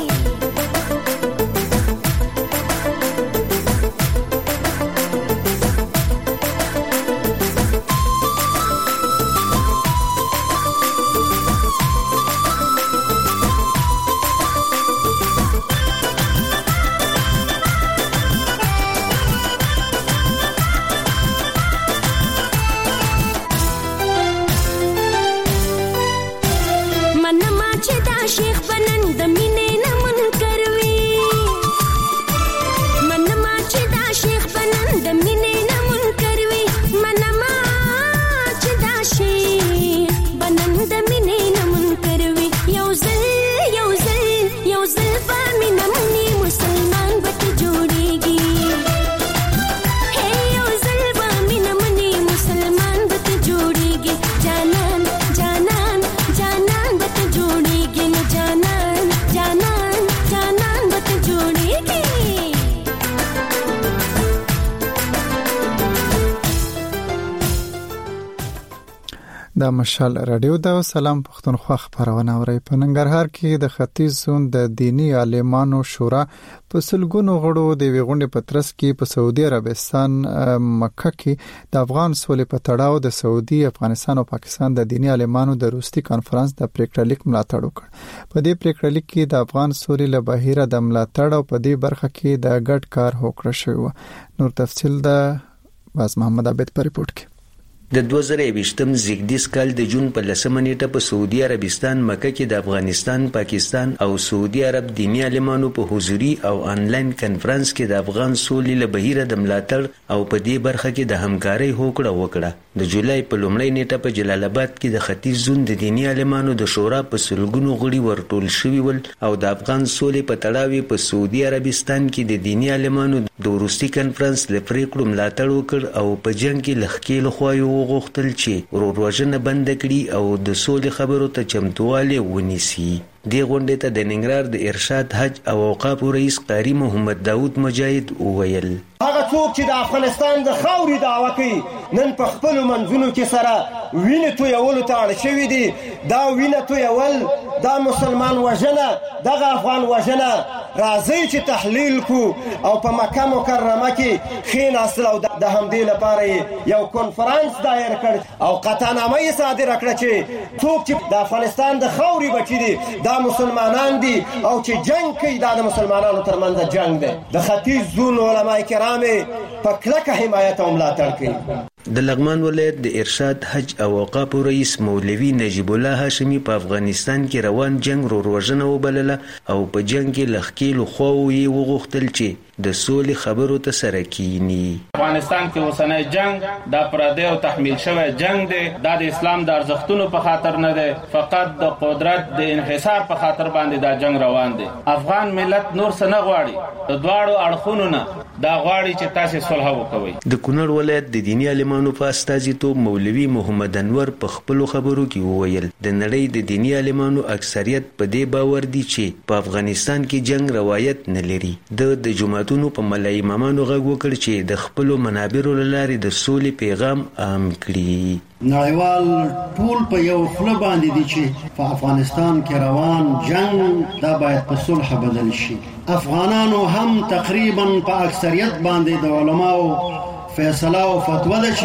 دا مشال رادیو دا سلام پښتونخوا خبرونه اوري په ننګرهار کې د ختیځ زون د دینی عالمانو شورا په سلګونو غړو د ویغونډې پترس کې په سعودي عربستان مکه کې د افغان سولې په تړاو د سعودي افغانستان او پاکستان د دینی عالمانو د روستي کانفرنس د پریکړه لیک ملاتړ وکړ په دې پریکړه لیک کې د افغان سولې له بهیره د ملاتړ او په دې برخه کې د ګډ کار هوکړه شوی نور تفصیل د باز محمد عبد پر ریپورت کې د دوه زره یوویشتم زیږدیز کال د جون په لسمه نیټه په سعودي عربستان مکه کې د افغانستان، پاکستان او سعودي عرب دینی عالمانو په حضوري او انلاین کانفرنس کې د افغان سولې له بهیره د ملاتړ او په دې برخه کې د همکارۍ هوکړه وکړه. د جولای په لومړۍ نیټه په جلال آباد کې د ختیځ زون د دینی عالمانو د شورا په سلګونو غړي ورټول شوي ول او د افغان سولې په تړاو په سعودي عربستان کې د دینی عالمانو د وروستي کانفرنس له پریکړو ملاتړ وکړ او په جنگ کې لخکې لخوا وغوښتل چې وروروژنه بند کړي او د سولې خبرو ته چمتوالی ونیسي. دې غونډې ته د ننګرهار د ارشاد حج او اوقافو رئیس قاری محمد داود مجاهد وویل هغه څوک چې د افغانستان د خاورې دعوه کوي نن په خپلو منځونو کې سره وینې تویولو ته اړ شوي دي. دا وینه تویول، دا مسلمان وژنه، دغه افغان وژنه راځئ چې تحلیل کو او په مکه مکرمه کې کښېناستل او د همدې لپاره یو کنفرانس دایر کړ او قطعنامه یې صادره کړه چې څوک چې د افغانستان د خاورې بچي دي دا مسلمانان دي او چې جنگ کوي دا د مسلمانانو ترمنځ جنگ دی. د ختیځ زون علما کرام په کلکه حمایت او ملاتړ کوي. د لغمان ولایت د ارشاد حج او اوقافو رئیس مولوي نجیب الله هاشمي په افغانستان کې روان جنگ ورورژنه وبلله او په جنگ کې لخکې لخوا یې وغوښتل چې د سولې خبرو ته سره کینی. افغانستان کې اوسنی جنگ دا پردی او تحمیل شوی جنگ دی. دا د اسلام د ارزښتونو په خاطر نه دی، فقط د قدرت د انحصار په خاطر باندې دا جنگ روان دی. افغان ملت نور څه نه غواړي، د دواړو اړخونو نه دا غواړي چې تاسو صلح وکوي. د کونړ ولایت د دینی عالمانو په استازیتوب مولوي محمد انور په خپلو خبرو کې وویل د نړۍ د دینی عالمانو اکثریت په دې باور دي چې په افغانستان کې جنگ روایت نه لري. د د جماعتونو په ملا امامانو غږ وکړ چې د خپلو منابرو له لارې د سولې پیغام عام کړي. نړیوال ټول په یو خوله باندې دي چې په افغانستان کې روان جنگ دا باید په صلح بدل شي. افغانانو هم تقریبا په اکثریت باندې د علماو فیصله او فتوا ده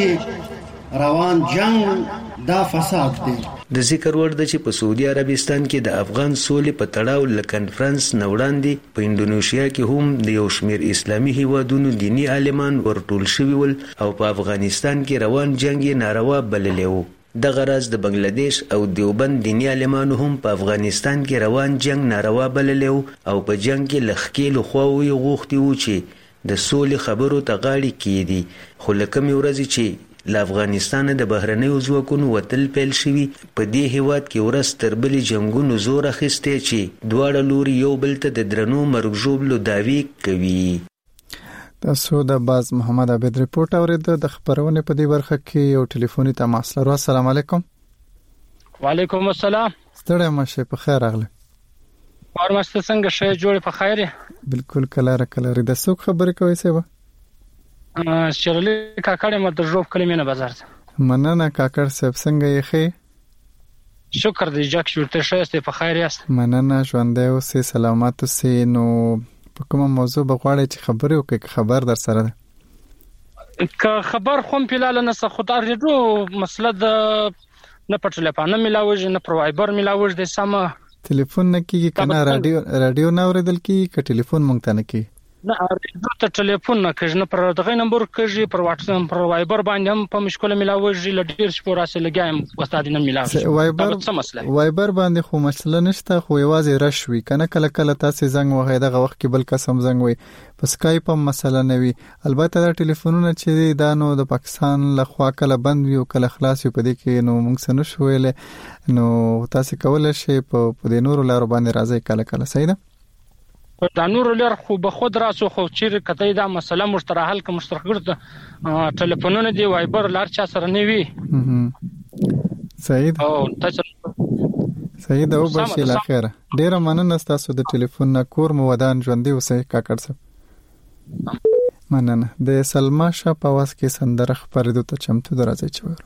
چې روان جنگ دا فساد دی. د ذکر وړ ده چې په سعودي عربستان کې د افغان سولې په تړاو له کانفرنس نه وړاندې په انډونیشیا کې هم د یو شمېر اسلامي هیوادونو دینی عالمان ورټول شوي ول او په افغانستان کې روان جنگ یې ناروا بللی و. دغه راز د بنگلاديش او دیوبند دینی عالمانو هم په افغانستان کې روان جنگ ناروا بللی و او په جنگ کې لخکې لخوا یې غوښتي وو چې د سولې خبرو ته غاړې کېږدي. خو له کومې ورځې چې له افغانستانه د بهرنیو ځواکونو وتل پیل شوي په دې هیواد کې ورځ تر بلې جنګونو زور اخیستی چې دواړه لوري یو بل ته د درنو مرګ ژوبلو دعوې کوي. تاسو د باز محمد عبد ریپورت اورید. د خبرونه په دې برخه کې یو ټلیفوني تماس لرو. السلام علیکم. وعلیکم السلام. ستړی مشه په خیر راغله. ورمسته څنګه شې جوړ په خیر؟ بالکل کلاره کلاره د څوک خبرې کوي سبا؟ شرلی کاکړ مې د ژوب کلمې نه بازار ته. مننه کاکړ صاحب څنګه یې خې؟ شکر دې جک شورته شې په خیر یاست؟ مننه ژوندې اوسې سلامات اوسې. نو په کومه موضوع بغواړې چې خبرې وکړې خبر در سره ده؟ که خبر خوم پیلاله نه څه خدای ریډو مسله د نه په ټلیفون ملاوي نه پر وایبر ملاوي د سم ټلیفون نه کیږي کنه رادیو رادیو نه اوریدل کیږي ک ټلیفون مونږ ته نه کیږي نه ته ټلیفون نه کېږي نه پر دغه نمبر کېږي پر واتس اپ پر وایبر باندې هم په مشکل ملاوي لډیر شپور اسه لګایم استاد نه ملاوي وایبر وایبر باندې خو مسله نشته خو یوازې رشوي کنه کله کله تاسو زنګ وغه دغه وخت کې بل قسم زنګ وي په سکایپ هم مسله نه وي. البته دا ټلیفونونه چې دا نو د پاکستان لخوا کله بند وي او کله خلاص وي په دې کې نو موږ سن شویل نو تاسو کولای شئ په دې نورو لارو باندې راځي کله کله صحیح ده. دا نور لر خو به خود راسو خو چیرې کته دا مسله مشترک حل کوم مشترک ګرځه ټلیفونونه دی وایبر لار چا سره نه وي. صحیح او تاسو صحیح ده او بشي لا خیره. ډیره مننه تاسو د ټلیفون نه کور مو ودان ژوندې اوسئ کاکړ صاحب. مننه. د سلما شاه په واس کې سندره خبرېدو ته چمتو درځي چې ور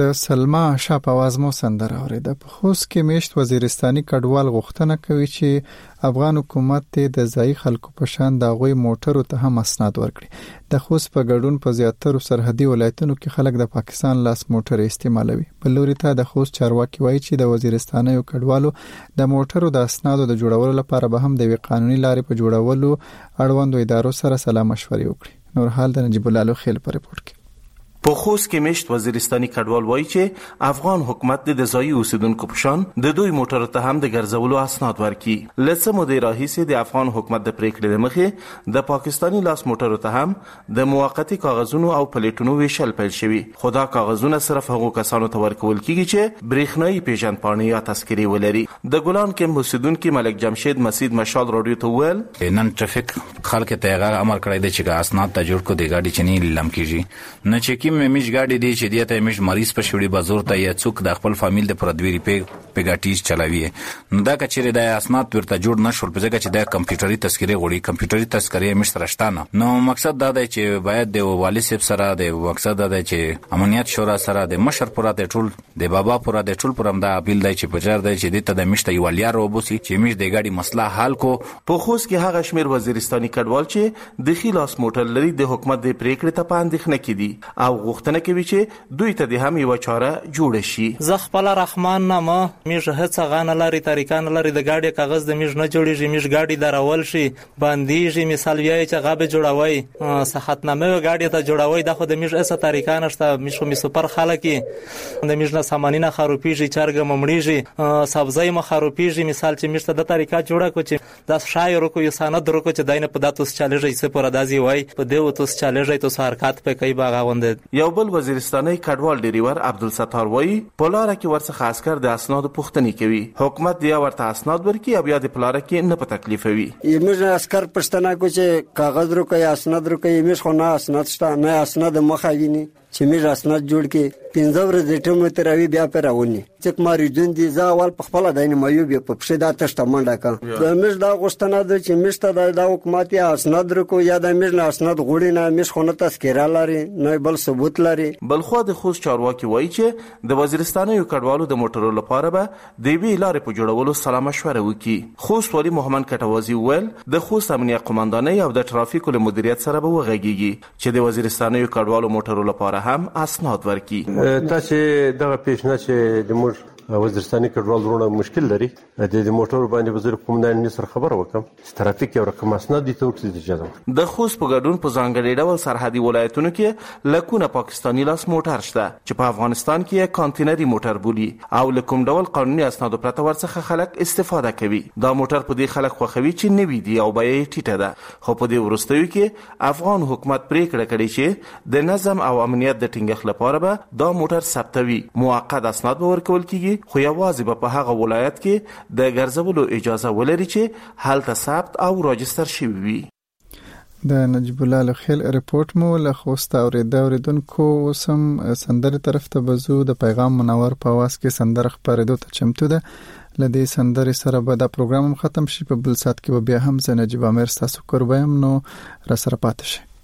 د سلما شاه په आवाज مو سندره اوریده. په خوست کې میشت وزیرستاني کډوال غوښتنه کوي چې افغان حکومت ته د ځای خلکو په شان د غوي موټرو ته هم اسناد ورکړي. د خوست په ګډون په زیاترو سرحدي ولایتونو کې خلک د پاکستان لاس موټر استعمالوي. بل لوري ته د خوست چارواکي وایي چې د وزیرستاني کډوالو د موټرو د اسنادو د جوړولو لپاره به هم د قانوني لارې په جوړولو اړوندو ادارو سره سلا مشورې وکړي. نور حال د نجیب الله خیل په رپورت کې. په خوست کې میشت وزیرستاني کډوال وایي چې افغان حکومت د ځایي اوسیدونکو په شان د دوی موټر ته هم د ګرځولو اسناد ورکړي. لڅ مو د راهیسي د افغان حکومت د پریکړې د مخې د پاکستاني لاس موټر ته هم د موقتی کاغذونو او پلیټونو ویشل پیل شوی. خدا کاغذونه صرف هغو کسانو ته ورکول کیږي چې برېښنايي پیژندپاڼې یا تذکرې ولري. د ګلان کې اوسیدونکو ملک جمشید مسید مشال رادیو ته ویل نن ټرافیک خلک ته هغه امر کړی دی چې اسناد ته جوړ کو د گاډي چني لم کیږي نه چې مې مش ګاډي دی چې دیته مش مریض په شوړي بازار ته یا څوک د خپل فامیل د پردویری په پیګاټیز چلاوي. نو دا کچېره د اسناد ورته جوړ نشول په ځکه چې د کمپیوټري تذکرې غوړي کمپیوټري تذکرې مش سرشتانه. نو مقصد دا دی چې باید د والي صاحب سره د مقصد دا دی چې امنیت شورا سره د مشر پورا د ټول د بابا پورا د ټول پرم دا اپیل دی چې پجار دی چې دته د مشته یوالیا روبوسي چې مش د ګاډي مسله حل کو. په خوست کې هغه شمیر وزیرستاني کډوال چې د خلاص موټر لري د حکومت د پریکړې ته پاندښنه کړي او غوښتنه کوي چې دوی ته د هم یو چاره جوړ شي. زه خپل رحمان نامه میږه هڅه غانه لري طریقان لري د گاډي کاغذ د میږ نه جوړیږي میږ گاډي درول شي باندېږي مثال ویای چې غابه جوړوي صحتنامه گاډي ته جوړوي د خو د میږ اسه طریقان شته میشو می سپر خلکی د میږ نه سامانینه خروپیږي چرګ ممړیږي سبزی مخروپیږي مثال چې میشته د طریقه جوړه کو چې د شاعر کو یو سند درکو چې داینه په داتوس چالهږي څه پر دازي وای په دیو توس چالهږي تو حرکت په کوي باغ غوند. یو بل وزیرستاني کډوال ډریور عبدالستار وایي پلاره کې ورڅخه عسكر د اسناد پوښتنه کوي. حکومت دی ورته اسناد ورکي او بیا د پلاره کې نه په تکلیف وي. یمه عسكر پښتنه کو چې کاغذ ورکي اسناد ورکي یمه خو نه اسناد شته نه اسناد مخه ویني چې میږ اسناد جوړ کې پنځه ورځې ټیمو تراوی بیا پرونی چې مریضون دي زاول په خپل داینه مایو بیا په پښه دا تشته منډه کا د میږ دا غوښتنه ده چې میشته د حکومت یا اسناد ورکو یا د میږ نه اسناد غوړي نه میږ خو نه تذکره لري نه بل ثبوت لري. بل خو د خوست چارواکي وایي چې د وزیرستاني کډوالو د موټرو لپاره به د وی لارې په جوړولو سلا مشوره وکړي. خوست ولی محمد کټوازی ویل د خوست امنیت قومندانۍ او د ټرافیکو له مدیریت سره به وغږیږي چې د وزیرستاني کډوالو موټرو لپاره هم اسناد ورکړي. تاسو دغه پیښنه چې د موږ وزیرستاني کډوال ورونه مشکل لري د دې موټر باندې وزیر قومندان سره خبر وکم ټرافیک یو رقم اسناد دي ته ورکړي اجازه. د خوست په ګډون په ځانګړي ډول سرحدي ولایتونو کې لکونه پاکستاني لاس موټر شته چې په افغانستان کې کانټینري موټر بولي او لکوم ډول قانوني اسناد پرته ورڅخه خلک استفاده کوي. دا موټر په دې خلک خوخوي چې نوي دي او به یې ټیټه ده. خو په دې ورستیو کې افغان حکومت پریکړه کړې چې د نظم او امنیت د ټینګښت لپاره به دا موټر ثبتوي. موقت اسناد به ورکول کیږي خو یوازې به په هغه ولایت کې د ګرځولو اجازه ولري چې هلته ثبت او راجستر شوی وي. د نجیب الله خیل رپورت مو له خوست اوریده اوریدونکو سم سندره طرف ته بزو د پیغام منور په واس کې سندره خبرېدو ته چمتو ده. لدې سندره سره به دا پروګرام ختم شي. په بل سات کې بیا هم ز نجیب امیر تاسو قربایم نو را سره پاتې شي.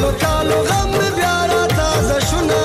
کالو کالو غم بیا را تازه شونه